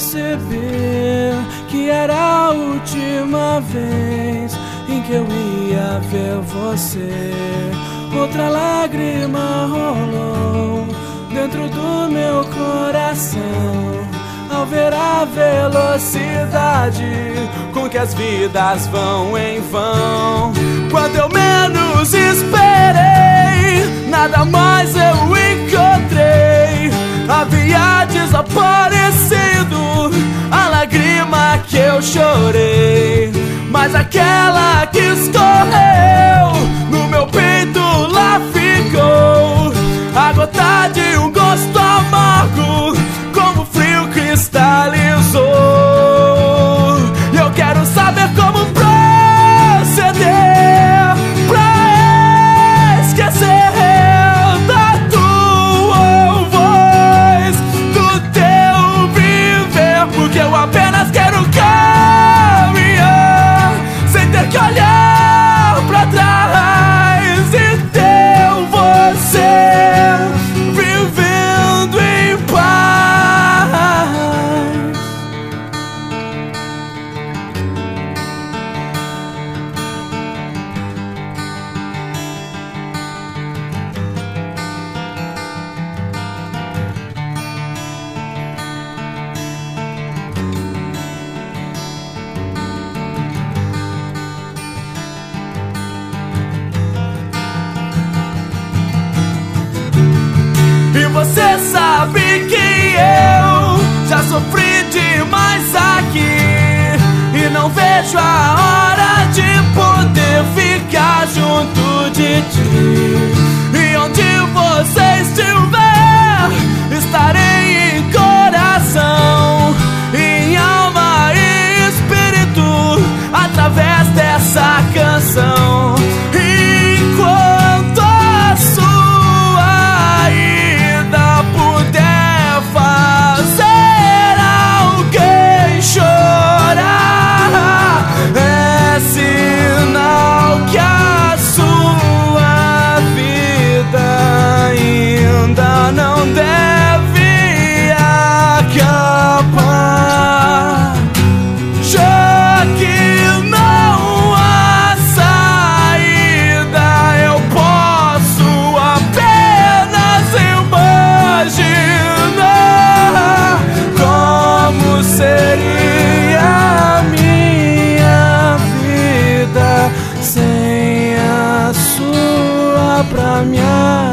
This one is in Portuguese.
perceber que era a última vez em que eu ia ver você. Outra lágrima rolou dentro do meu coração ao ver a velocidade com que as vidas vão em vão. Quando eu menos esperei, nada mais eu encontrei. Havia desaparecido a lágrima que eu chorei, mas aquela que escorreu no meu peito lá ficou. A gota de um gosto amargo, como frio cristalizou. E eu quero saber como proceder pra esquecer da tua voz, do teu viver, porque eu apenas quero caminhar sem ter que olhar pra trás e ter você vivendo em paz. E você sabe que eu já sofri demais aqui e não vejo a hora de poder ficar junto de ti. E onde você estiver, estarei em coração, em alma e espírito, através dessa canção. Enquanto a sua ida puder fazer alguém chorar, é sinal que a sua vida ainda não deve acabar. Já que não há saída, eu posso apenas imaginar como seria a minha vida sem a sua pra me